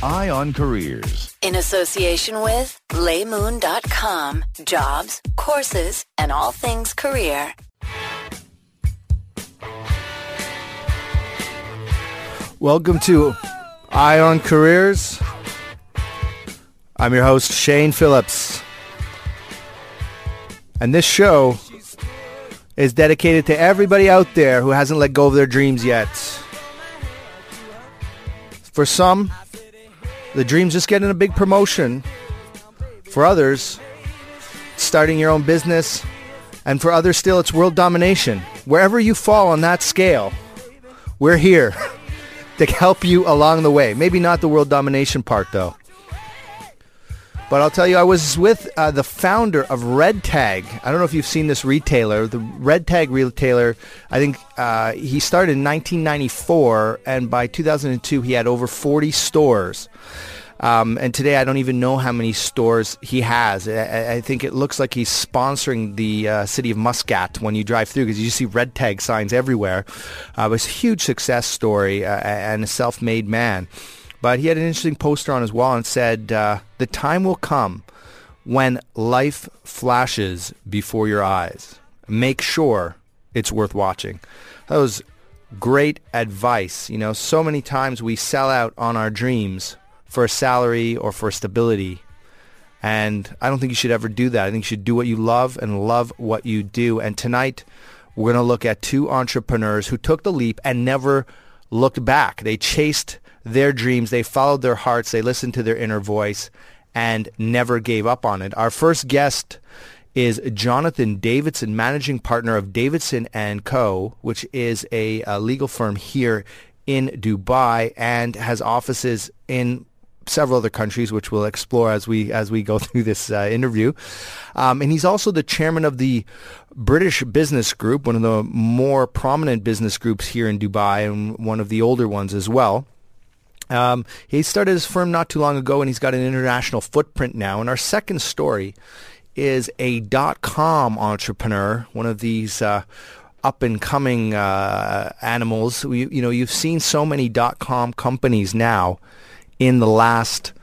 Eye on Careers. In association with laymoon.com. Jobs, courses, and all things career. Welcome to Eye on Careers. I'm your host, Shane Phillips. And this show is dedicated to everybody out there who hasn't let go of their dreams yet. For some, the dream's just getting a big promotion. For others, starting your own business. And for others still, it's world domination. Wherever you fall on that scale, we're here to help you along the way. Maybe not the world domination part, though. But I'll tell you, I was with the founder of Red Tag. I don't know if you've seen this retailer. The Red Tag retailer, I think he started in 1994, and by 2002, he had over 40 stores. And today, I don't even know how many stores he has. I think it looks like he's sponsoring the city of Muscat when you drive through, because you see Red Tag signs everywhere. It was a huge success story and a self-made man. But he had an interesting poster on his wall and said, the time will come when life flashes before your eyes. Make sure it's worth watching. That was great advice. You know, so many times we sell out on our dreams for a salary or for stability. And I don't think you should ever do that. I think you should do what you love and love what you do. And tonight, we're going to look at two entrepreneurs who took the leap and never looked back. They chased their dreams, they followed their hearts, they listened to their inner voice, and never gave up on it. Our first guest is Jonathan Davidson, managing partner of Davidson & Co., which is a legal firm here in Dubai and has offices in several other countries, which we'll explore as we go through this interview. And he's also the chairman of the British Business Group, one of the more prominent business groups here in Dubai and one of the older ones as well. He started his firm not too long ago, and he's got an international footprint now. And our second story is a .com entrepreneur, one of these up-and-coming animals. You've seen so many .com companies now in the last,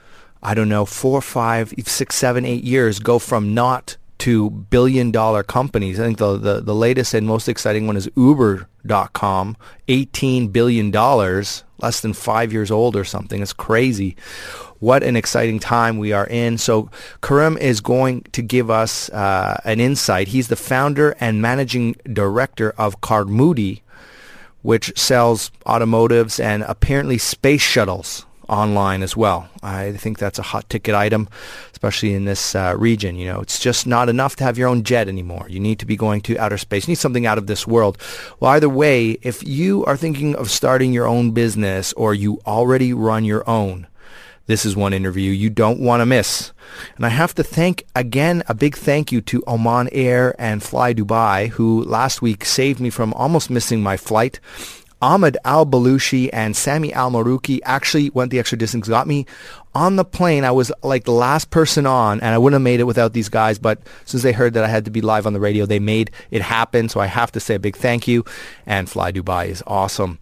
4, 5, 6, 7, 8 years go from not to billion-dollar companies. I think the latest and most exciting one is Uber.com, $18 billion, less than 5 years old or something. It's crazy. What an exciting time we are in. So Karim is going to give us an insight. He's the founder and managing director of Carmudi, which sells automotives and apparently space shuttles online as well. I think that's a hot ticket item, especially in this region. You know, it's just not enough to have your own jet anymore. You need to be going to outer space. You need something out of this world. Well, either way, if you are thinking of starting your own business or you already run your own, this is one interview you don't want to miss. And I have to thank, again, a big thank you to Oman Air and Fly Dubai, who last week saved me from almost missing my flight. Ahmed Al-Balushi and Sami Al-Maruki actually went the extra distance, got me on the plane. I was like the last person on, and I wouldn't have made it without these guys, but as soon as they heard that I had to be live on the radio, they made it happen, so I have to say a big thank you, and Fly Dubai is awesome.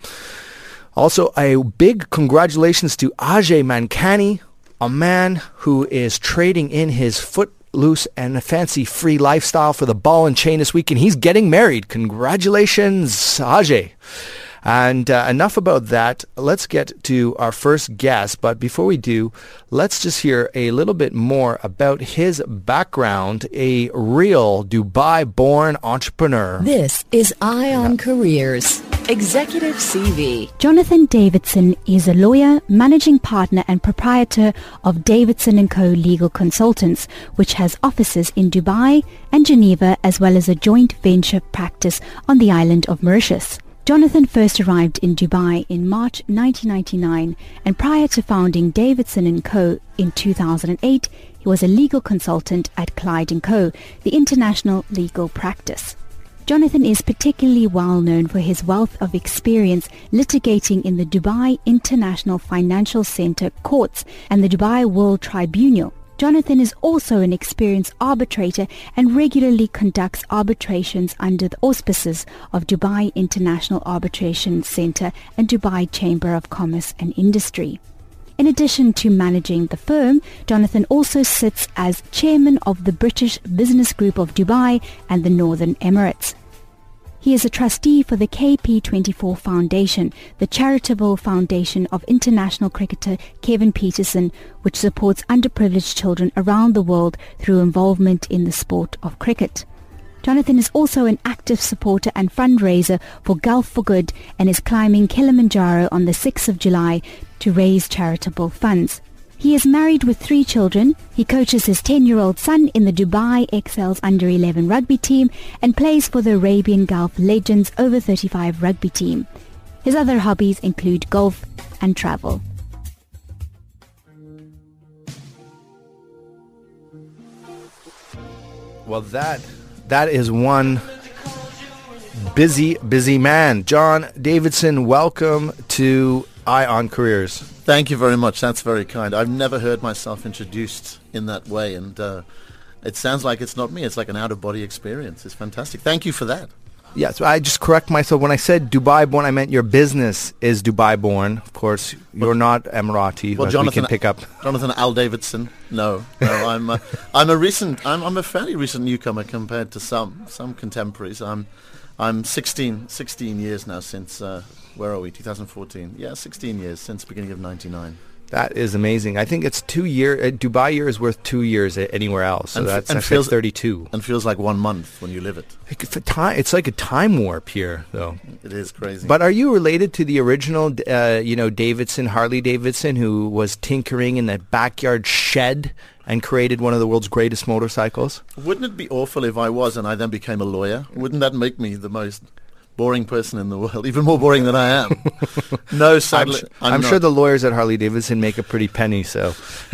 Also, a big congratulations to Ajay Mankani, a man who is trading in his footloose and fancy-free lifestyle for the ball and chain this week, and he's getting married. Congratulations, Ajay. And enough about that. Let's get to our first guest. But before we do, let's just hear a little bit more about his background, a real Dubai-born entrepreneur. This is Eye on Careers. Executive CV. Jonathan Davidson is a lawyer, managing partner and proprietor of Davidson & Co. Legal Consultants, which has offices in Dubai and Geneva, as well as a joint venture practice on the island of Mauritius. Jonathan first arrived in Dubai in March 1999, and prior to founding Davidson & Co. in 2008, he was a legal consultant at Clyde & Co., the international legal practice. Jonathan is particularly well known for his wealth of experience litigating in the Dubai International Financial Center courts and the Dubai World Tribunal. Jonathan is also an experienced arbitrator and regularly conducts arbitrations under the auspices of Dubai International Arbitration Center and Dubai Chamber of Commerce and Industry. In addition to managing the firm, Jonathan also sits as chairman of the British Business Group of Dubai and the Northern Emirates. He is a trustee for the KP24 Foundation, the charitable foundation of international cricketer Kevin Pietersen, which supports underprivileged children around the world through involvement in the sport of cricket. Jonathan is also an active supporter and fundraiser for Gulf for Good and is climbing Kilimanjaro on the 6th of July to raise charitable funds. He is married with 3 children. He coaches his 10-year-old son in the Dubai XL's under-11 rugby team and plays for the Arabian Gulf Legends over 35 rugby team. His other hobbies include golf and travel. Well, that is one busy man. John Davidson, welcome to ION Careers. Thank you very much. That's very kind. I've never heard myself introduced in that way, and it sounds like it's not me. It's like an out-of-body experience. It's fantastic. Thank you for that. Yeah, so I just correct myself. When I said Dubai born, I meant your business is Dubai born. Of course, you're not Emirati. Well, Jonathan, we can pick up. Jonathan Al Davidson. No, I'm a fairly recent newcomer compared to some contemporaries. I'm 16 years now since. Where are we? 2014. Yeah, 16 years since the beginning of '99. That is amazing. I think it's 2 years. Dubai year is worth 2 years anywhere else. So that's feels 32. And feels like 1 month when you live it. It's like a time warp here, though. It is crazy. But are you related to the original, Davidson, Harley Davidson, who was tinkering in the backyard shed and created one of the world's greatest motorcycles? Wouldn't it be awful if I was and I then became a lawyer? Wouldn't that make me the most boring person in the world, even more boring than I am? No, sadly, I'm sure the lawyers at Harley Davidson make a pretty penny, so.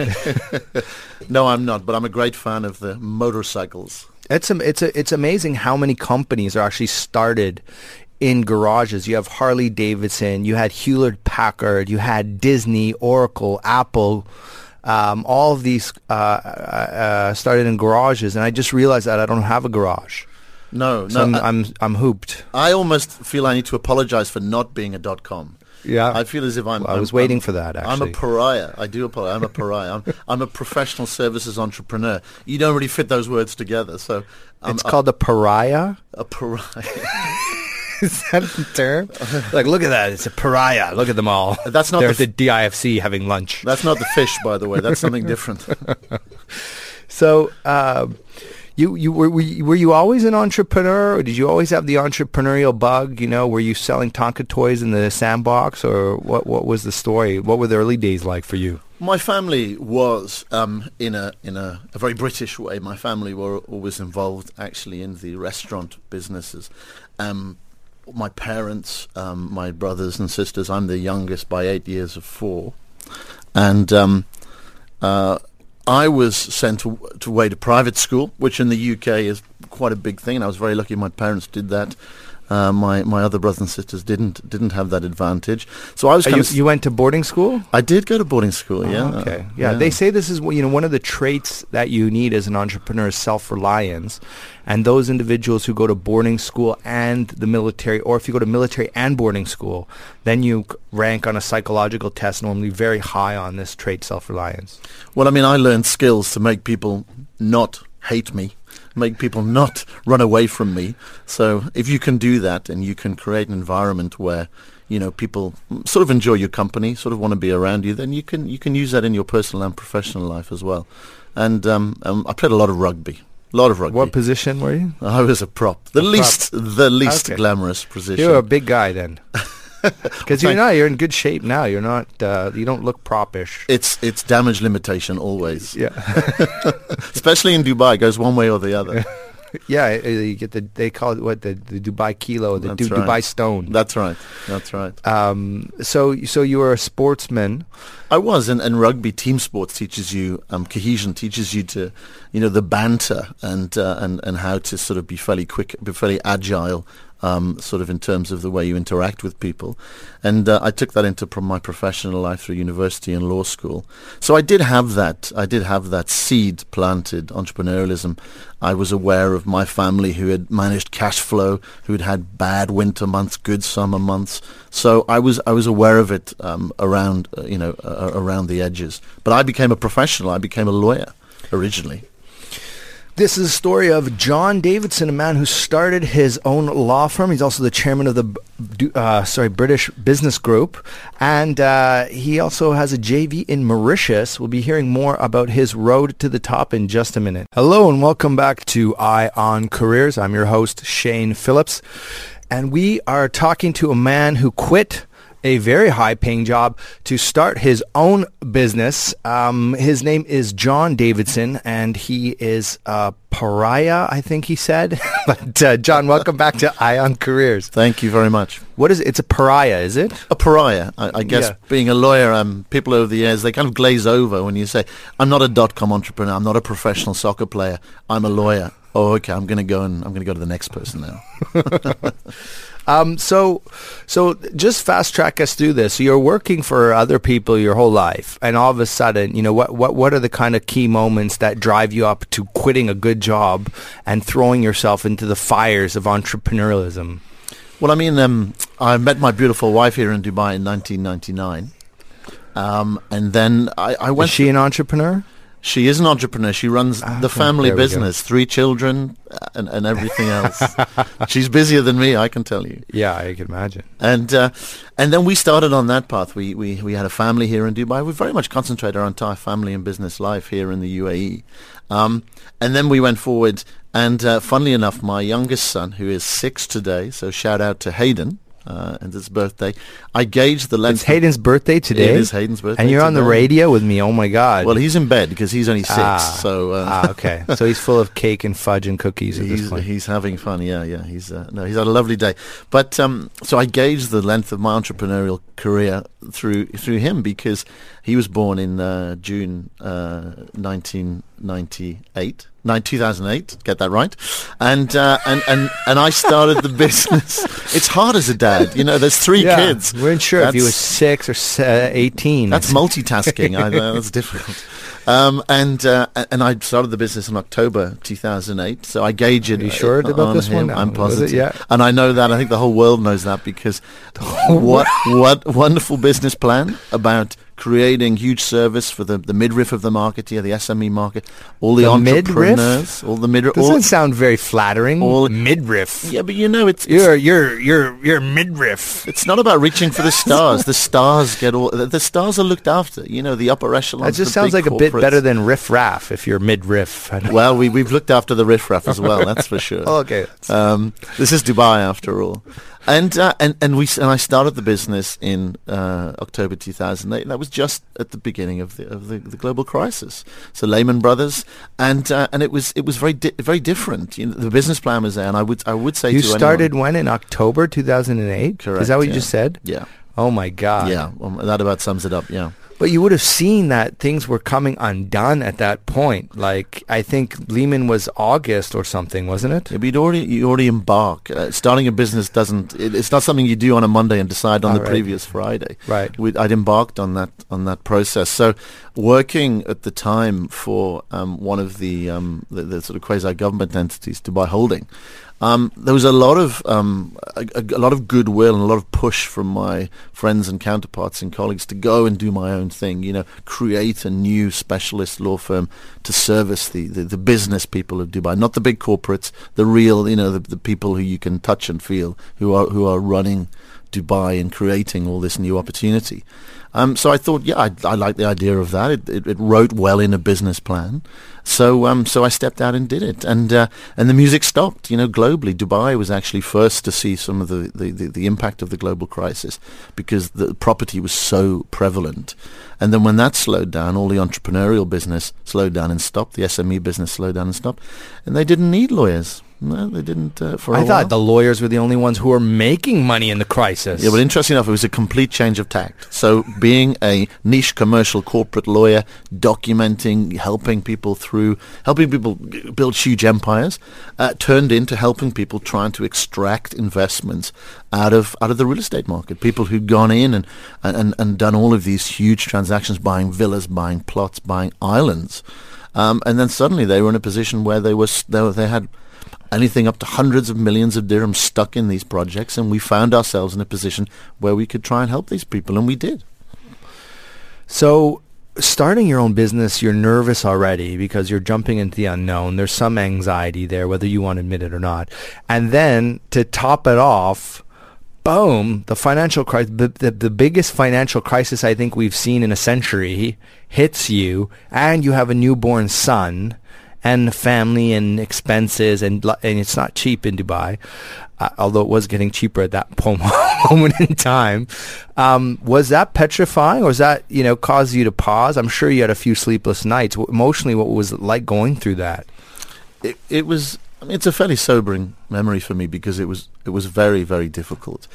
No, I'm not, but I'm a great fan of the motorcycles. It's amazing how many companies are actually started in garages. You have Harley Davidson, you had Hewlett-Packard, you had Disney, Oracle, Apple. All of these started in garages, and I just realized that I don't have a garage. No, so I'm hooped. I almost feel I need to apologize for not being a .com. Yeah, I feel as if I was waiting for that. Actually, I'm a pariah. I do apologize. I'm a pariah. I'm a professional services entrepreneur. You don't really fit those words together, so it's called a pariah. A pariah. Is that the term? Like, look at that. It's a pariah. Look at them all. That's not They're at the DIFC having lunch. That's not the fish, by the way. That's something different. So, were you always an entrepreneur, or did you always have the entrepreneurial bug? Were you selling Tonka toys in the sandbox, or what was the story? What were the early days like for you? My family was in a very British way. My family were always involved actually in the restaurant businesses. My parents, my brothers and sisters. I'm the youngest by 8 years of 4, and I was sent away to private school, which in the UK is quite a big thing, and I was very lucky my parents did that. My other brothers and sisters didn't have that advantage. So I was you went to boarding school? I did go to boarding school, yeah. Oh, okay. Yeah, they say this is one of the traits that you need as an entrepreneur is self-reliance. And those individuals who go to boarding school and the military, or if you go to military and boarding school, then you rank on a psychological test normally very high on this trait, self-reliance. Well, I mean, I learned skills to make people not hate me, make people not run away from me. So if you can do that and you can create an environment where, people sort of enjoy your company, sort of want to be around you, then you can use that in your personal and professional life as well. And I played a lot of rugby. What position were you? I was a prop. The least okay. Glamorous position. You're a big guy then. Because you're in good shape now. You're not. You don't look propish. It's damage limitation always. Yeah. Especially in Dubai, it goes one way or the other. Yeah, you get they call it the Dubai kilo, the Dubai stone. That's right. So you were a sportsman. I was, and rugby team sports teaches you cohesion, teaches you to, the banter and how to sort of be fairly quick, be fairly agile. sort of in terms of the way you interact with people. And I took that into my professional life through university and law school. So I did have that seed planted, entrepreneurialism. I was aware of my family who had managed cash flow, who had bad winter months, good summer months. So I was aware of it around the edges. But I became a professional. I became a lawyer originally. This is a story of John Davidson, a man who started his own law firm. He's also the chairman of the British Business Group, and he also has a JV in Mauritius. We'll be hearing more about his road to the top in just a minute. Hello, and welcome back to Eye on Careers. I'm your host, Shane Phillips, and we are talking to a man who quit a very high-paying job to start his own business. His name is John Davidson, and he is a pariah, I think he said. But John, welcome back to Eye on Careers. Thank you very much. What is it? It's a pariah, is it? A pariah. I guess being a lawyer, people over the years, they kind of glaze over when you say, I'm not a dot-com entrepreneur, I'm not a professional soccer player, I'm a lawyer. Oh, okay, I'm going to go to the next person now. So just fast track us through this. So you're working for other people your whole life, and all of a sudden, what are the kind of key moments that drive you up to quitting a good job and throwing yourself into the fires of entrepreneurialism? Well, I mean, I met my beautiful wife here in Dubai in 1999, and then I went. Is she an entrepreneur? She is an entrepreneur. She runs the family business, 3 children and everything else. She's busier than me, I can tell you. Yeah, I can imagine. And then we started on that path. We had a family here in Dubai. We very much concentrated our entire family and business life here in the UAE. And then we went forward. And funnily enough, my youngest son, who is 6 today, so shout out to Hayden. And his birthday. I gauged the length. It's Hayden's birthday today? It is Hayden's birthday. And you're on the radio with me. Oh, my God. Well, he's in bed because he's only 6. Okay. So he's full of cake and fudge and cookies at this point. He's having fun. Yeah. He's had a lovely day. But so I gauged the length of my entrepreneurial career through him, because he was born in June 2008, get that right, and I started the business. It's hard as a dad, there's 3 kids. We weren't sure if he was 6 or 18. That's multitasking. I know that's difficult. And I started the business in October 2008. So I gauge it. Are you sure about this him. one? I'm positive. Yeah. And I know that. I think the whole world knows that, because what wonderful business plan about creating huge service for the midriff of the market here, the SME market, all the entrepreneurs, midriff? All the midriff. Doesn't sound very flattering. All midriff. Yeah, but it's you're midriff. It's not about reaching for the stars. The stars the stars are looked after. The upper echelons. That just sounds like a bit better than riff-raff if you're midriff. Well, we've looked after the riff-raff as well. That's for sure. Okay. This is Dubai after all. And I started the business in October 2008. That was just at the beginning of the global crisis. So Lehman Brothers, and it was very very different. The business plan was there, and I would say you to started anyone, when, in October 2008. Correct. Is that what you just said? Yeah. Oh my God. Yeah. Well, that about sums it up. Yeah. But you would have seen that things were coming undone at that point. Like, I think Lehman was August or something, wasn't it? Yeah, but you already embark. Starting a business it's not something you do on a Monday and decide on the previous Friday. Right. I'd embarked on that process. So working at the time for one of the sort of quasi-government entities, Dubai Holding, there was a lot of goodwill and a lot of push from my friends and counterparts and colleagues to go and do my own thing. Create a new specialist law firm to service the business people of Dubai, not the big corporates, the real, the people who you can touch and feel, who are running Dubai and creating all this new opportunity. So I thought, I like the idea of that. It wrote well in a business plan. So I stepped out and did it, and the music stopped. Globally, Dubai was actually first to see some of the impact of the global crisis, because the property was so prevalent. And then when that slowed down, all the entrepreneurial business slowed down and stopped. The SME business slowed down and stopped, and they didn't need lawyers. No, they didn't for a I while. thought the lawyers were the only ones who were making money in the crisis. Yeah, but interesting enough, it was a complete change of tact. So being a niche commercial corporate lawyer, documenting, helping people build huge empires, turned into helping people trying to extract investments out of the real estate market. People who'd gone in and done all of these huge transactions, buying villas, buying plots, buying islands. And then suddenly they were in a position where they had anything up to hundreds of millions of dirhams stuck in these projects, and we found ourselves in a position where we could try and help these people, and we did. So starting your own business, you're nervous already because you're jumping into the unknown. There's some anxiety there, whether you want to admit it or not. And then to top it off, boom, the financial crisis, the biggest financial crisis I think we've seen in a century hits you, and you have a newborn son and family and expenses, and it's not cheap in Dubai, although it was getting cheaper at that moment in time. Was that petrifying, or was that, cause you to pause? I'm sure you had a few sleepless nights. Emotionally, what was it like going through that? It was. I mean, it's a fairly sobering memory for me because it was very, very difficult.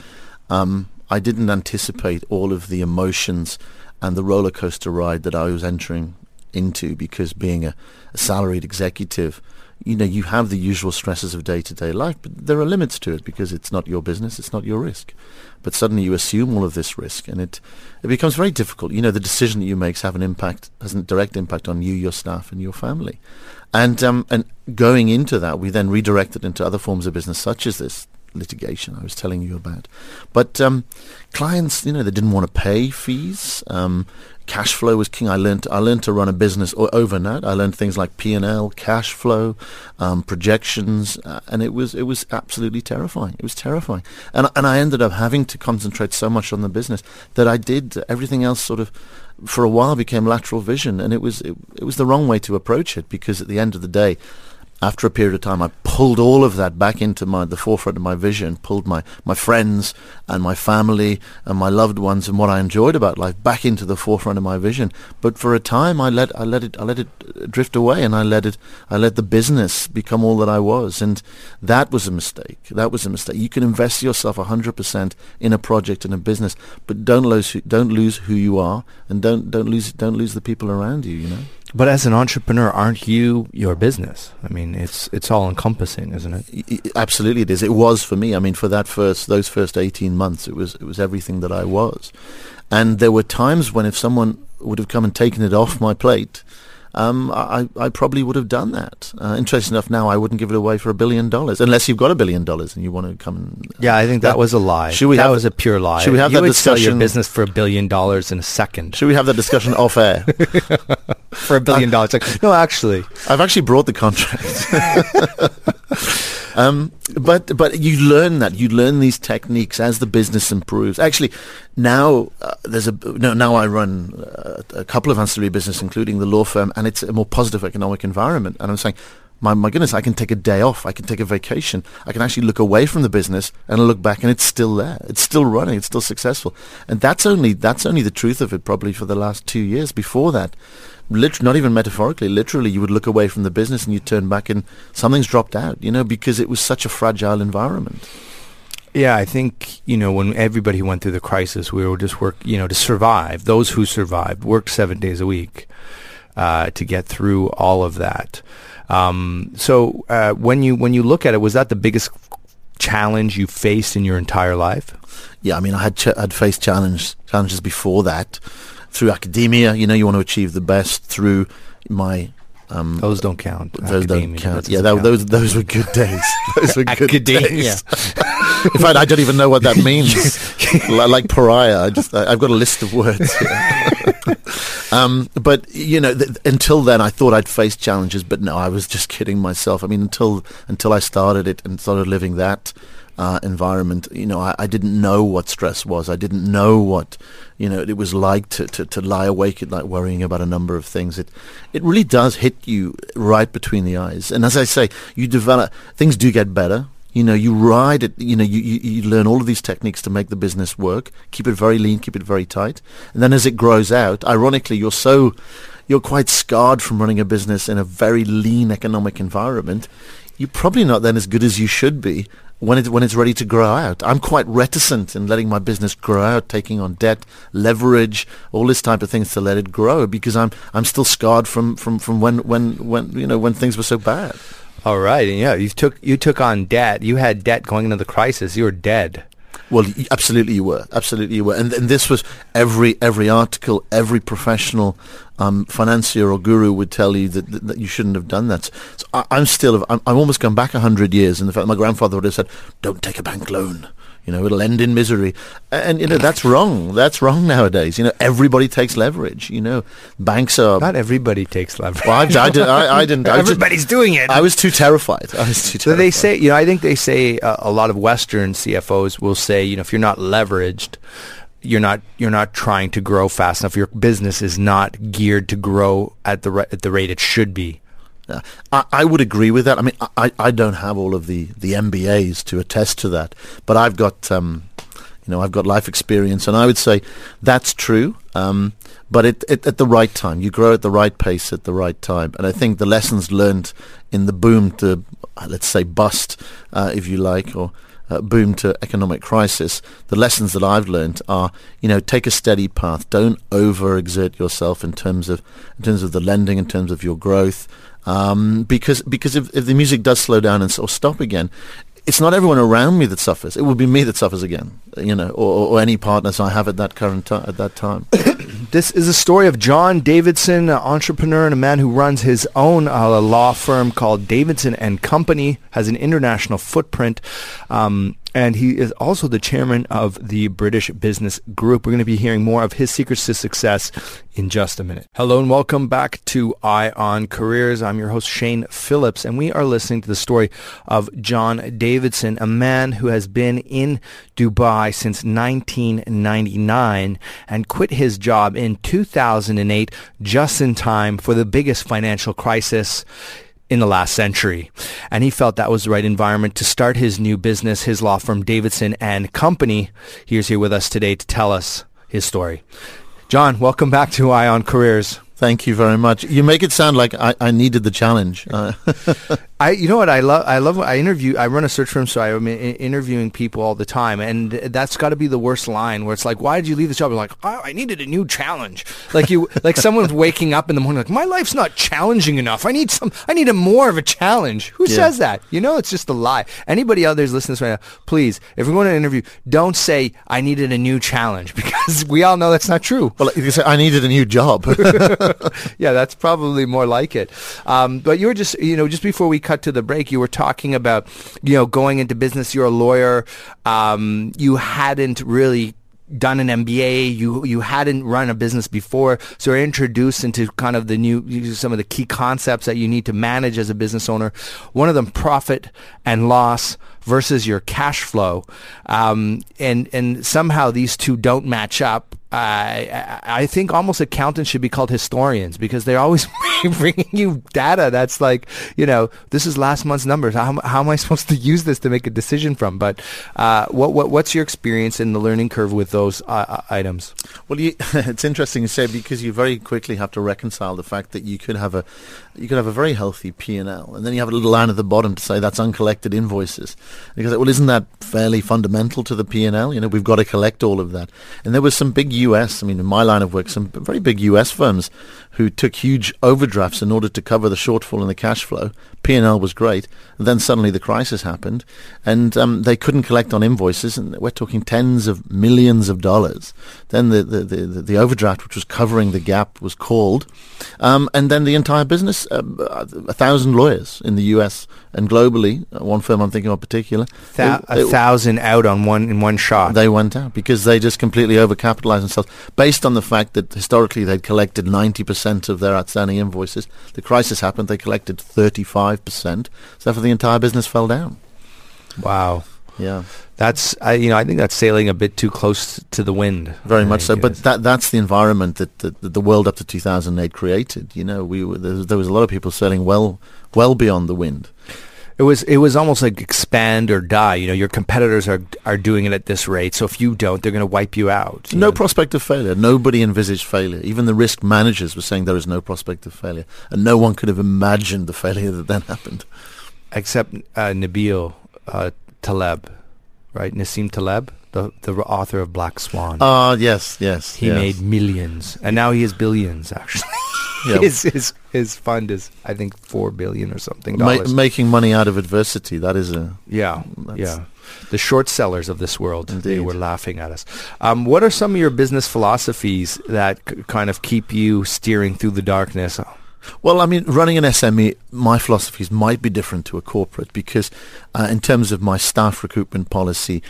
I didn't anticipate all of the emotions and the roller coaster ride that I was entering into, because being a salaried executive, you have the usual stresses of day-to-day life, but there are limits to it because it's not your business, it's not your risk. But suddenly you assume all of this risk, and it becomes very difficult. The decision that you make has a direct impact on you, your staff, and your family. And going into that, we then redirected into other forms of business, such as this litigation I was telling you about. But clients, they didn't want to pay fees. Cash flow was king. I learned to run a business overnight. I learned things like P&L, cash flow, projections, and it was absolutely terrifying. It was terrifying, and I ended up having to concentrate so much on the business that I did everything else sort of, for a while, became lateral vision, and it was the wrong way to approach it, because at the end of the day, after a period of time, I pulled all of that back into the forefront of my vision, pulled my friends and my family and my loved ones and what I enjoyed about life back into the forefront of my vision. But for a time, I let it drift away, and I let the business become all that I was, and that was a mistake. You can invest yourself 100% in a project, in a business, but don't lose who you are, and don't lose the people around you. But as an entrepreneur, aren't you your business? I mean, it's all encompassing, isn't it? Absolutely, it is. It was for me. I mean, for those first 18 months, it was everything that I was. And there were times when if someone would have come and taken it off my plate, I probably would have done that. Interesting enough, now I wouldn't give it away for $1 billion, unless you've got $1 billion and you want to come and... Yeah, I think that was a lie. That was a pure lie. Should we have that discussion? Sell your business for $1 billion in a second. Should we have that discussion off air? For $1 billion. No, actually. I've actually brought the contract. But you learn that. You learn these techniques as the business improves. Actually, now now I run a couple of ancillary businesses, including the law firm, and it's a more positive economic environment. And I'm saying, my goodness, I can take a day off. I can take a vacation. I can actually look away from the business and look back, and it's still there. It's still running. It's still successful. And that's only the truth of it, probably for the last 2 years. Before that, not even metaphorically, literally, you would look away from the business and you turn back and something's dropped out, because it was such a fragile environment. Yeah, I think, when everybody went through the crisis, we were just to survive. Those who survived worked 7 days a week to get through all of that. So when you look at it, was that the biggest challenge you faced in your entire life? Yeah, I mean, I had faced challenges before that. Through academia, you want to achieve the best. Through my those don't count. Those don't count. Yeah, those were good days. Those were good days. In fact, I don't even know what that means. Like pariah, I've got a list of words here. But until then, I thought I'd face challenges, but no, I was just kidding myself. I mean, until I started it and started living that environment, I didn't know what stress was. I didn't know what it was like to lie awake at night worrying about a number of things. It really does hit you right between the eyes. And as I say, you develop, things do get better. You ride it, you learn all of these techniques to make the business work, keep it very lean, keep it very tight. And then as it grows out, ironically, you're quite scarred from running a business in a very lean economic environment. you're probably not then as good as you should be when it's ready to grow out. I'm quite reticent in letting my business grow out, taking on debt, leverage, all this type of things to let it grow, because I'm still scarred from when things were so bad. All right, and yeah, you took on debt. You had debt going into the crisis. You were dead. Well, absolutely you were. And this was every article, every professional financier or guru would tell you that you shouldn't have done that. So I'm almost gone back 100 years, and the fact that my grandfather would have said, "Don't take a bank loan. It'll end in misery." And that's wrong. That's wrong nowadays. Everybody takes leverage. Banks are... Not everybody takes leverage. Well, I didn't. Everybody's doing it. I was too terrified. So they say, I think they say a lot of Western CFOs will say, if you're not leveraged, you're not trying to grow fast enough. Your business is not geared to grow at the rate it should be. I would agree with that. I mean, I don't have all of the MBAs to attest to that, but I've got I've got life experience, and I would say that's true. But at the right time, you grow at the right pace at the right time, and I think the lessons learned in the boom to, let's say, bust, if you like, or boom to economic crisis, the lessons that I've learned are, take a steady path. Don't overexert yourself in terms of the lending, in terms of your growth. Because if the music does slow down or stop again, it's not everyone around me that suffers. It will be me that suffers again, or any partners I have at that time. This is a story of John Davidson, an entrepreneur and a man who runs his own law firm called Davidson and Company, has an international footprint. And he is also the chairman of the British Business Group. We're going to be hearing more of his secrets to success in just a minute. Hello and welcome back to Eye on Careers. I'm your host, Shane Phillips, and we are listening to the story of John Davidson, a man who has been in Dubai since 1999 and quit his job in 2008, just in time for the biggest financial crisis in the last century. And he felt that was the right environment to start his new business, his law firm, Davidson and Company. He's here with us today to tell us his story. John, welcome back to Eye on Careers. Thank you very much. You make it sound like I needed the challenge. You know what I love? I run a search firm, so I'm interviewing people all the time, and that's got to be the worst line where it's like, "Why did you leave the job?" You're like, "I needed a new challenge." Like someone's waking up in the morning like, "My life's not challenging enough. I need more of a challenge." Who says that? It's just a lie. Anybody out there's listening to this right now, please, if we're going to interview, don't say I needed a new challenge, because we all know that's not true. Well, you can say I needed a new job. Yeah, that's probably more like it. But you were just, just before we cut to the break, you were talking about, going into business. You're a lawyer. You hadn't really done an MBA. You hadn't run a business before, so you're introduced into kind of some of the key concepts that you need to manage as a business owner. One of them, profit and loss versus your cash flow, and somehow these two don't match up. I think almost accountants should be called historians, because they're always bringing you data that's like, this is last month's numbers. How am I supposed to use this to make a decision from? But what's your experience in the learning curve with those items? Well, it's interesting to say, because you very quickly have to reconcile the fact that you could have a very healthy P&L, and then you have a little line at the bottom to say that's uncollected invoices. Because, well, isn't that fairly fundamental to the P&L? We've got to collect all of that. And there was some big in my line of work, some very big US firms who took huge overdrafts in order to cover the shortfall in the cash flow. P&L was great. And then suddenly the crisis happened, and they couldn't collect on invoices, and we're talking tens of millions of dollars. Then the overdraft, which was covering the gap, was called, and then the entire business, 1,000 lawyers in the US and globally, one firm I'm thinking of in particular, 1,000 out in one shot. They went out because they just completely overcapitalized themselves, based on the fact that historically they'd collected 90% of their outstanding invoices. The crisis happened, they collected 35%, so therefore the entire business fell down. Wow. Yeah. That's I think that's sailing a bit too close to the wind. Very much so. But that's the environment that the world up to 2008 created. There was a lot of people sailing well beyond the wind. It was almost like expand or die. Your competitors are doing it at this rate, so if you don't, they're going to wipe you out. No prospect of failure. Nobody envisaged failure. Even the risk managers were saying there is no prospect of failure, and no one could have imagined the failure that then happened. except Nabil Taleb, right? Nassim Taleb, the author of Black Swan. Yes. He made millions, and now he has billions, actually. Yeah. His fund is, I think, $4 billion or something. Making money out of adversity. That is The short sellers of this world, Indeed. they were laughing at us. What are some of your business philosophies that kind of keep you steering through the darkness? Well, I mean, running an SME, my philosophies might be different to a corporate because in terms of my staff recruitment policy,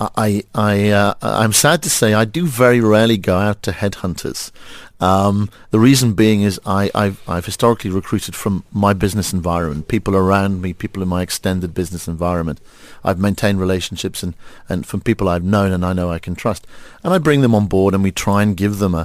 I'm sad to say I do very rarely go out to headhunters. The reason being is I've historically recruited from my business environment, people around me, people in my extended business environment. I've maintained relationships and from people I've known and I know I can trust. And I bring them on board and we try and give them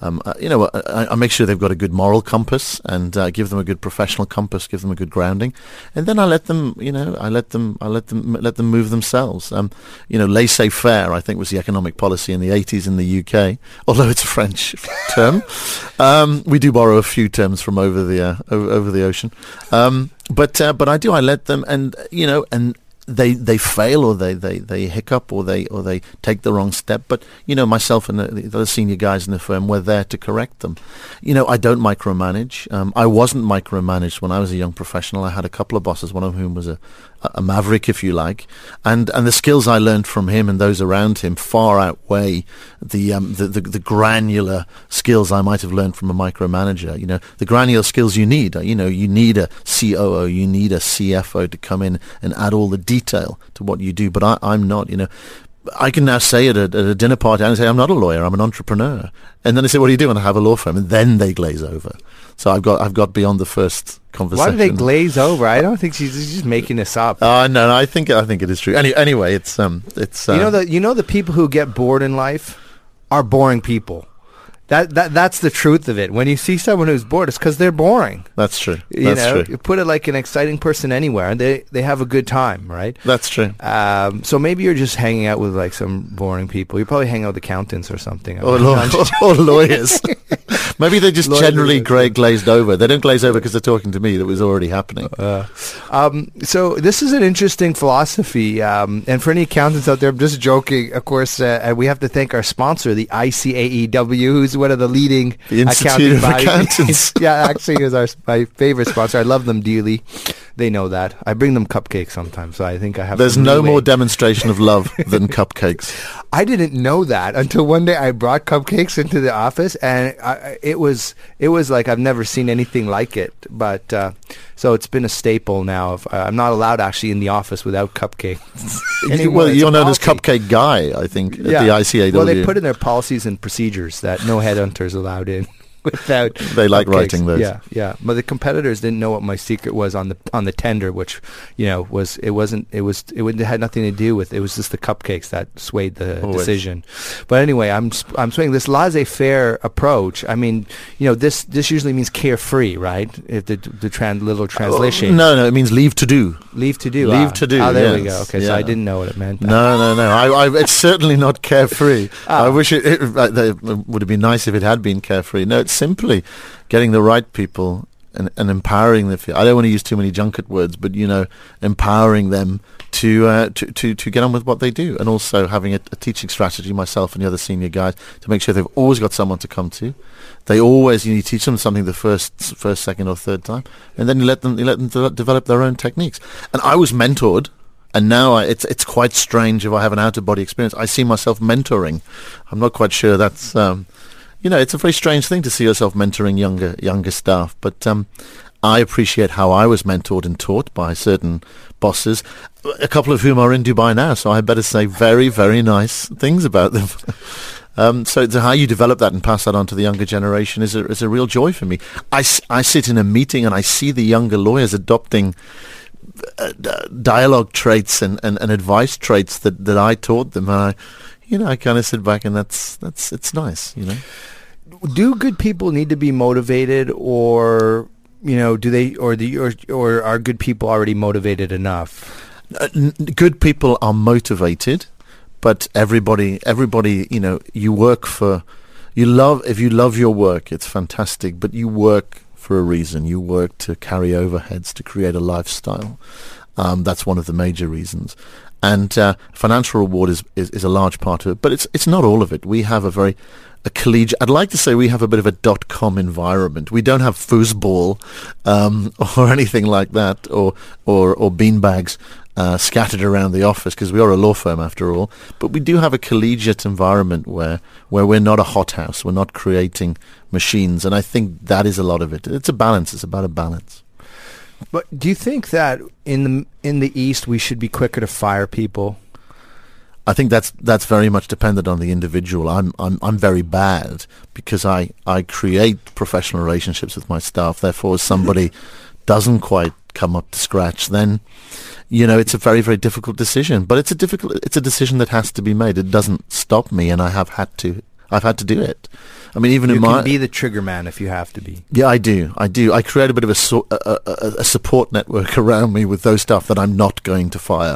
I make sure they've got a good moral compass and give them a good professional compass, give them a good grounding. And then I let them, let them move themselves. Laissez-faire, I think, was the economic policy in the 80s in the UK, although it's a French term. We do borrow a few terms from over the ocean. But I let them, and they fail or they hiccup or they take the wrong step. But myself and the other senior guys in the firm, we're there to correct them. I don't micromanage. I wasn't micromanaged when I was a young professional. I had a couple of bosses, one of whom was a maverick, if you like, and the skills I learned from him and those around him far outweigh the granular skills I might have learned from a micromanager. The granular skills you need. You need a COO, you need a CFO to come in and add all the detail to what you do. But I'm not. I can now say at a dinner party, I can say I'm not a lawyer, I'm an entrepreneur. And then they say, what do you do? And I have a law firm, and then they glaze over. So I've got beyond the first conversation. Why do they glaze over? I don't think she's just making this up. No, I think it is true. Anyway, it's the people who get bored in life are boring people. That's the truth of it. When you see someone who's bored, it's because they're boring. That's true. You put it like an exciting person anywhere, and they have a good time, right? That's true. So maybe you're just hanging out with like some boring people. You're probably hanging out with accountants or something. Or lawyers. Maybe they just generally glazed over. They don't glaze over because they're talking to me. That was already happening. So this is an interesting philosophy. And for any accountants out there, I'm just joking. Of course, we have to thank our sponsor, the ICAEW, who's one of the leading Institute of Accountants. Yeah, actually is my favorite sponsor. I love them dearly. They know that. I bring them cupcakes sometimes, so I think I have. There's no more demonstration of love than cupcakes. I didn't know that until one day I brought cupcakes into the office, and it was like I've never seen anything like it. But so it's been a staple now. I'm not allowed actually in the office without cupcakes. Well, you're known as Cupcake Guy, I think, at the ICAW. Well, they put in their policies and procedures that no headhunters allowed in. Without they like cupcakes. Writing those. Yeah. But the competitors didn't know what my secret was on the tender, which it had nothing to do with. It was just the cupcakes that swayed the decision. But anyway, I'm saying this laissez-faire approach. I mean, this usually means carefree, right? If the literal translation. No, it means leave to do. Leave to do. Leave to do. There we go. Okay, so I didn't know what it meant. No. It's certainly not carefree. I wish it would have been nice if it had been carefree. No, it's simply getting the right people and empowering them. I don't want to use too many junket words, but empowering them to get on with what they do, and also having a teaching strategy, myself and the other senior guys, to make sure they've always got someone to come to. They always you teach them something the first, second, or third time, and then you let them develop their own techniques. And I was mentored. And now it's quite strange if I have an out-of-body experience. I see myself mentoring. I'm not quite sure that's it's a very strange thing to see yourself mentoring younger staff. But I appreciate how I was mentored and taught by certain bosses, a couple of whom are in Dubai now. So I better say very, very nice things about them. So how you develop that and pass that on to the younger generation is a real joy for me. I sit in a meeting and I see the younger lawyers adopting dialogue traits and advice traits that I taught them, and I kind of sit back and it's nice. Do good people need to be motivated, or do they, or are good people already motivated enough? Good people are motivated, but everybody, you work for, if you love your work, it's fantastic, but you work for a reason. You work to carry overheads, to create a lifestyle. That's one of the major reasons. And financial reward is a large part of it, but it's not all of it. We have a collegiate. I'd like to say we have a bit of a .com environment. We don't have foosball or anything like that, or beanbags scattered around the office, because we are a law firm after all. But we do have a collegiate environment where we're not a hothouse. We're not creating machines, and I think that is a lot of it. It's a balance. It's about a balance. But do you think that in the East we should be quicker to fire people? I think that's very much dependent on the individual. I'm very bad because I create professional relationships with my staff. Therefore, if somebody doesn't quite come up to scratch, then it's a very, very difficult decision. But it's a decision that has to be made. It doesn't stop me, and I've had to do it. I mean, even you in can be the trigger man if you have to be. Yeah, I do. I create a bit of a support network around me with those staff that I'm not going to fire.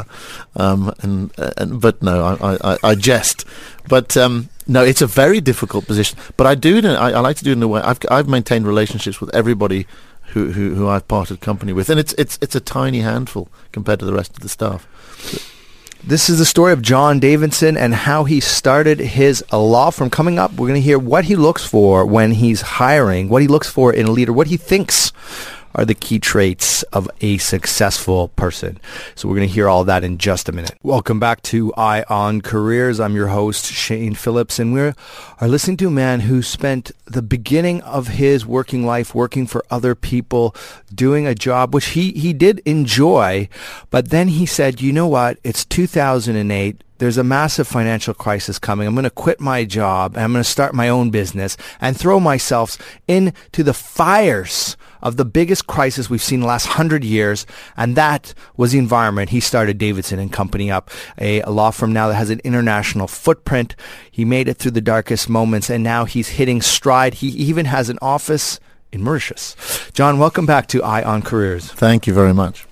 But no, I jest. But no, it's a very difficult position. But I do. I like to do it in a way. I've maintained relationships with everybody who I've parted company with, and it's a tiny handful compared to the rest of the staff. This is the story of John Davidson and how he started his law firm. Coming up, we're going to hear what he looks for when he's hiring, what he looks for in a leader, what he thinks are the key traits of a successful person. So we're going to hear all that in just a minute. Welcome back to Eye on Careers. I'm your host, Shane Phillips, and we are listening to a man who spent the beginning of his working life working for other people, doing a job which he did enjoy, but then he said, you know what, it's 2008. There's a massive financial crisis coming. I'm going to quit my job and I'm going to start my own business and throw myself into the fires of the biggest crisis we've seen in the last 100 years. And that was the environment. He started Davidson and Company up, a law firm now that has an international footprint. He made it through the darkest moments, and now he's hitting stride. He even has an office in Mauritius. John, welcome back to Eye on Careers. Thank you very much.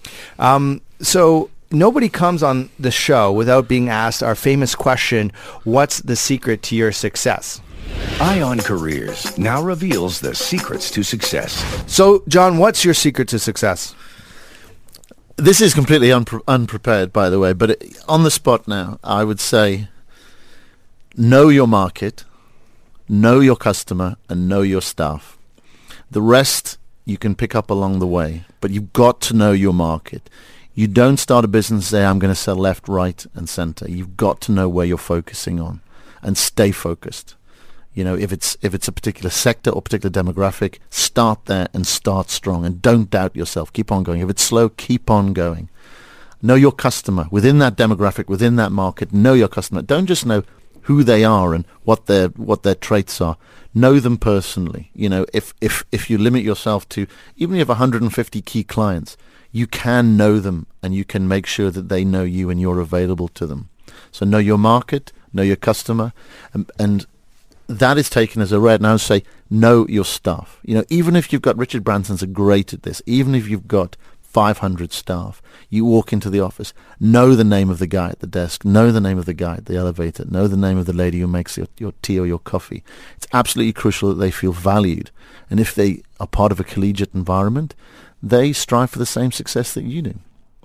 So nobody comes on the show without being asked our famous question, what's the secret to your success? Eye on Careers now reveals the secrets to success. So, John, what's your secret to success? This is completely unprepared, by the way, but on the spot now, I would say know your market, know your customer, and know your staff. The rest you can pick up along the way, but you've got to know your market. You don't start a business and say, I'm going to sell left, right, and center. You've got to know where you're focusing on and stay focused. If it's a particular sector or particular demographic, start there and start strong, and don't doubt yourself. Keep on going. If it's slow, keep on going. Know your customer within that demographic, within that market. Know your customer. Don't just know who they are and what their traits are. Know them personally. If you limit yourself to, even if you have 150 key clients, you can know them and you can make sure that they know you and you're available to them. So know your market, know your customer, and that is taken as a read. Now say, know your staff. Even if you've got, Richard Branson's are great at this, even if you've got 500 staff, you walk into the office, know the name of the guy at the desk, know the name of the guy at the elevator, know the name of the lady who makes your tea or your coffee. It's absolutely crucial that they feel valued. And if they are part of a collegiate environment, they strive for the same success that you do.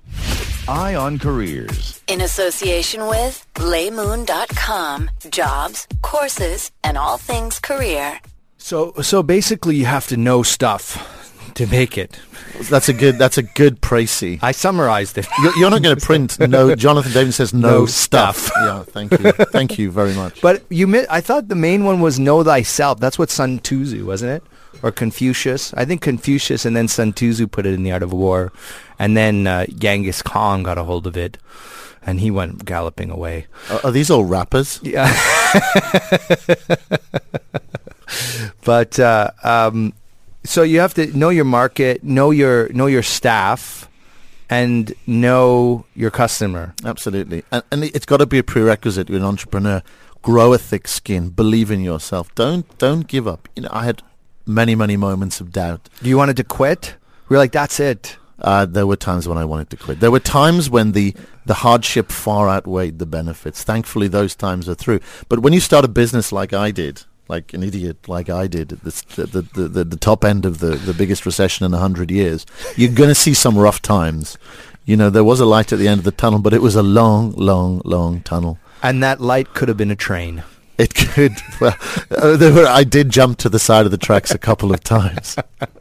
Eye on Careers. In association with laymoon.com, jobs, courses, and all things career. So basically you have to know stuff to make it. That's a good précis. I summarized it. You're not going to print no. Jonathan Davidson says no stuff. Yeah, thank you. Thank you very much. But I thought the main one was know thyself. That's what Sun Tzu, wasn't it? Or Confucius. I think Confucius and then Sun Tzu put it in The Art of War. And then Genghis Khan got a hold of it. And he went galloping away. Are these all rappers? Yeah. But so you have to know your market, know your staff, and know your customer. Absolutely. And it's got to be a prerequisite to an entrepreneur. Grow a thick skin. Believe in yourself. Don't give up. I had many, many moments of doubt. You wanted to quit? We were like, that's it. There were times when I wanted to quit. There were times when the hardship far outweighed the benefits. Thankfully, those times are through. But when you start a business like I did, like an idiot like I did, at the top end of the biggest recession in 100 years, you're going to see some rough times. There was a light at the end of the tunnel, but it was a long, long, long tunnel. And that light could have been a train. It could. Well, I did jump to the side of the tracks a couple of times.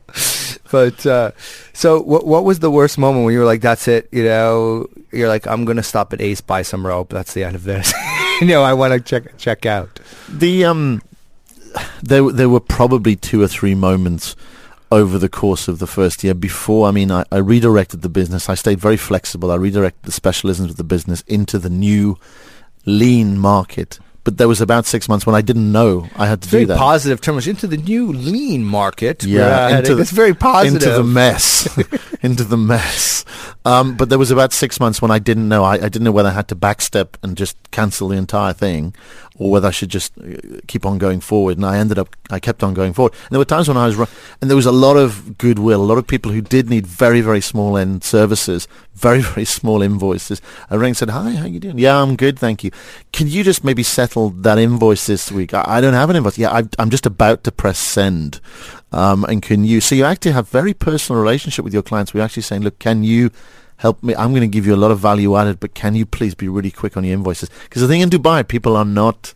But so what was the worst moment when you were like, that's it, you're like, I'm going to stop at Ace, buy some rope. That's the end of this. I want to check out. There were probably 2 or 3 moments over the course of the first year before. I redirected the business. I stayed very flexible. I redirected the specialisms of the business into the new lean market. But there was about 6 months when I didn't know I had to do that. Very positive terms. Into the new lean market. Yeah, it's very positive. Into the mess. Into the mess. But there was about 6 months when I didn't know. I didn't know whether I had to backstep and just cancel the entire thing, or whether I should just keep on going forward. And I kept on going forward. And there were times when I was and there was a lot of goodwill, a lot of people who did need very, very small end services, very, very small invoices. I rang and said, hi, how you doing? Yeah, I'm good, thank you. Can you just maybe settle that invoice this week? I don't have an invoice. Yeah, I'm just about to press send. And can you? So you actually have very personal relationship with your clients. We're actually saying, look, can you help me? I'm going to give you a lot of value added, but can you please be really quick on your invoices? Because the thing in Dubai, people are not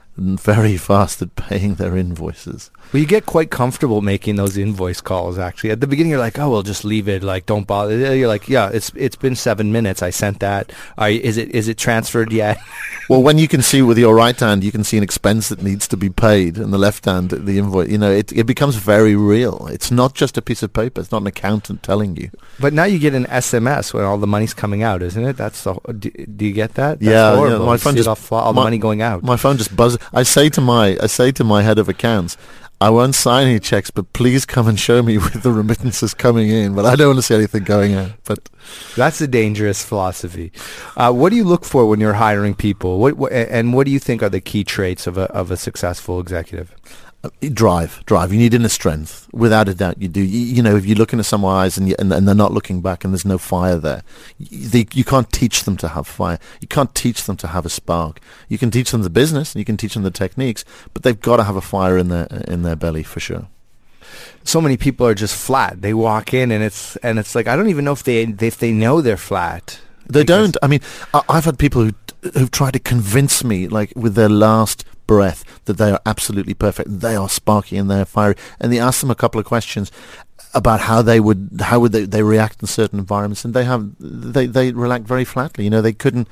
very fast at paying their invoices. Well, you get quite comfortable making those invoice calls, actually. At the beginning, you're like, oh, well, just leave it. Like, don't bother. You're like, yeah, it's been 7 minutes. I sent that. Is it transferred yet? Well, when you can see with your right hand, you can see an expense that needs to be paid, and the left hand, the invoice, it becomes very real. It's not just a piece of paper. It's not an accountant telling you. But now you get an SMS when all the money's coming out, isn't it? Do you get that? That's yeah, horrible. Yeah. My phone just all the money going out. My phone just buzzes. I say to my head of accounts, I won't sign any checks, but please come and show me with the remittances coming in. But I don't want to see anything going out. But that's a dangerous philosophy. What do you look for when you're hiring people? What do you think are the key traits of a successful executive? Drive. You need inner strength, without a doubt. You do. If you're looking at someone's eyes and they're not looking back and there's no fire there, you can't teach them to have fire. You can't teach them to have a spark. You can teach them the business and you can teach them the techniques, but they've got to have a fire in their belly for sure. So many people are just flat. They walk in and it's like, I don't even know if they know they're flat. They don't. I've had people who've tried to convince me, like with their last breath, that they are absolutely perfect. They are sparky and they're fiery. And they ask them a couple of questions about how they react in certain environments, and they react very flatly. They couldn't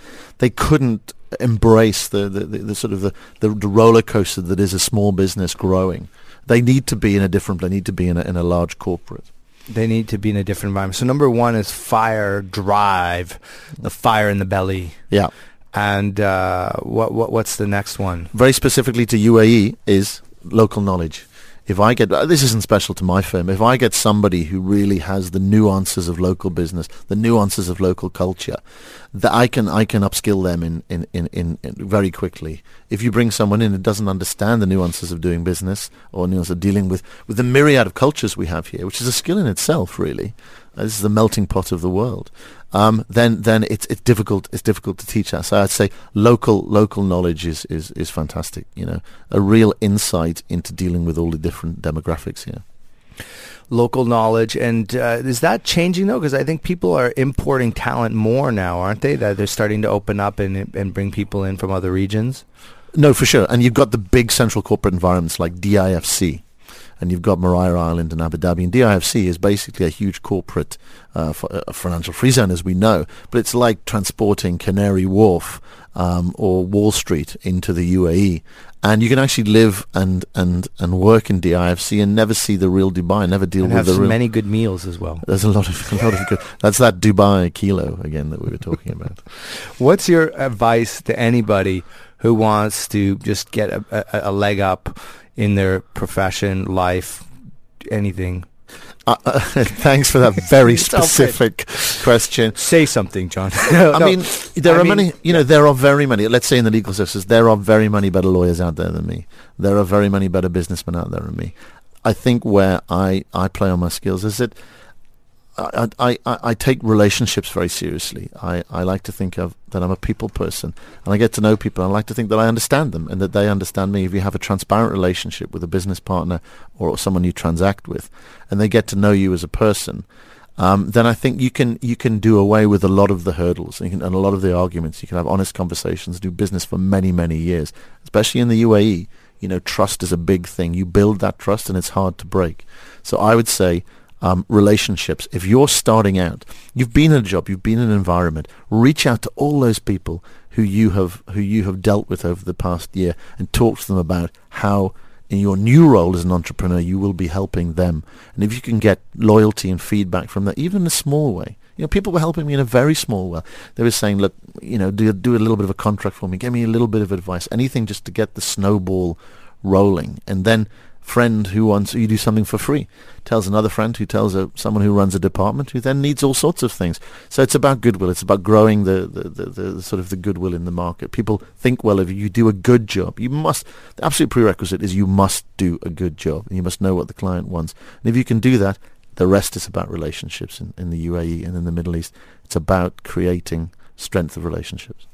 embrace the sort of the roller coaster that is a small business growing. They need to be in a different. They need to be in a large corporate. They need to be in a different environment. So number one is fire, drive, the fire in the belly. Yeah. And what's the next one? Very specifically to UAE is local knowledge. If I get, this isn't special to my firm, if I get somebody who really has the nuances of local business, the nuances of local culture, that I can upskill them in very quickly. If you bring someone in who doesn't understand the nuances of doing business or nuances of dealing with the myriad of cultures we have here, which is a skill in itself, really. This is the melting pot of the world. Then it's difficult. It's difficult to teach that. So I'd say local knowledge is fantastic. A real insight into dealing with all the different demographics here. Local knowledge, and is that changing though? Because I think people are importing talent more now, aren't they? That they're starting to open up and bring people in from other regions. No, for sure. And you've got the big central corporate environments like DIFC. And you've got Maria Island and Abu Dhabi. And DIFC is basically a huge corporate financial free zone, as we know. But it's like transporting Canary Wharf or Wall Street into the UAE. And you can actually live and work in DIFC and never see the real Dubai, never deal with the real... And have many good meals as well. There's a lot of good... That's that Dubai kilo, again, that we were talking about. What's your advice to anybody who wants to just get a leg up in their profession, life, anything? Thanks for that very specific question. Say something, John. There are many, there are very many, let's say in the legal services, there are very many better lawyers out there than me. There are very many better businessmen out there than me. I think where I play on my skills is that I take relationships very seriously. I like to think of that I'm a people person, and I get to know people. I like to think that I understand them and that they understand me. If you have a transparent relationship with a business partner or someone you transact with, and they get to know you as a person, then I think you can do away with a lot of the hurdles and a lot of the arguments. You can have honest conversations, do business for many, many years, especially in the UAE. Trust is a big thing. You build that trust and it's hard to break. So I would say relationships. If you're starting out, you've been in a job, you've been in an environment, reach out to all those people who you have dealt with over the past year and talk to them about how in your new role as an entrepreneur you will be helping them. And if you can get loyalty and feedback from that, even in a small way. People were helping me in a very small way. They were saying, look, do a little bit of a contract for me, give me a little bit of advice, anything just to get the snowball rolling. And then friend who wants you do something for free tells another friend who tells someone who runs a department who then needs all sorts of things. So it's about goodwill. It's about growing the sort of the goodwill in the market. People think, well, if you do a good job, the absolute prerequisite is you must do a good job and you must know what the client wants. And if you can do that, the rest is about relationships in the UAE and in the Middle East. It's about creating strength of relationships.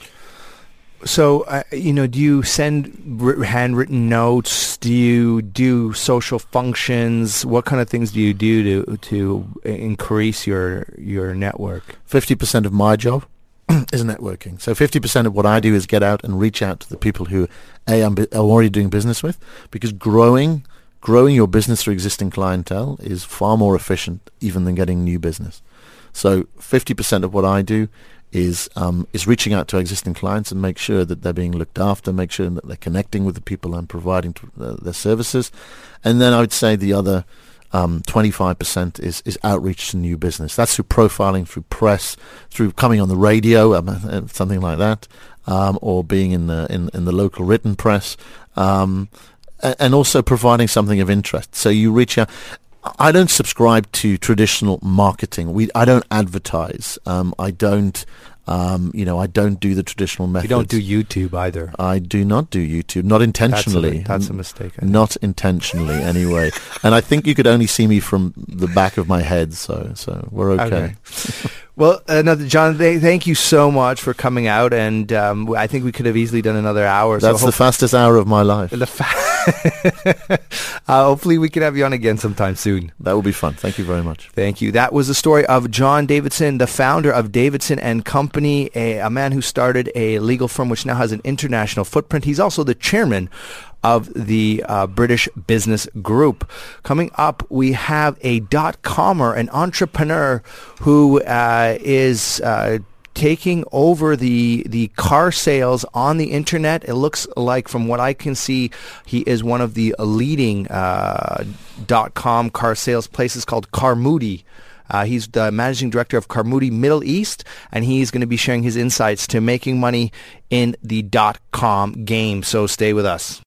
So, do you send handwritten notes? Do you do social functions? What kind of things do you do to increase your network? 50% of my job is networking. So 50% of what I do is get out and reach out to the people who I'm already doing business with, because growing your business through existing clientele is far more efficient even than getting new business. So 50% of what I do is reaching out to existing clients and make sure that they're being looked after, make sure that they're connecting with the people I'm providing their services. And then I would say the other 25% is outreach to new business. That's through profiling, through press, through coming on the radio, something like that, or being in the local written press, and also providing something of interest. So you reach out. I don't subscribe to traditional marketing. I don't advertise. I don't do the traditional methods. You don't do YouTube either. I do not do YouTube, not intentionally. That's a mistake. Not intentionally, anyway. And I think you could only see me from the back of my head, so we're okay. Well, John, thank you so much for coming out, and I think we could have easily done another hour. That's the fastest hour of my life. Hopefully we can have you on again sometime soon. That will be fun. Thank you very much. Thank you. That was the story of John Davidson, the founder of Davidson & Company, a man who started a legal firm which now has an international footprint. He's also the chairman of the British Business Group. Coming up, we have a dot-commer, an entrepreneur who is taking over the car sales on the internet. It looks like, from what I can see, he is one of the leading .com car sales places called Carmudi. He's the managing director of Carmudi Middle East, and he's going to be sharing his insights to making money in the .com game. So stay with us.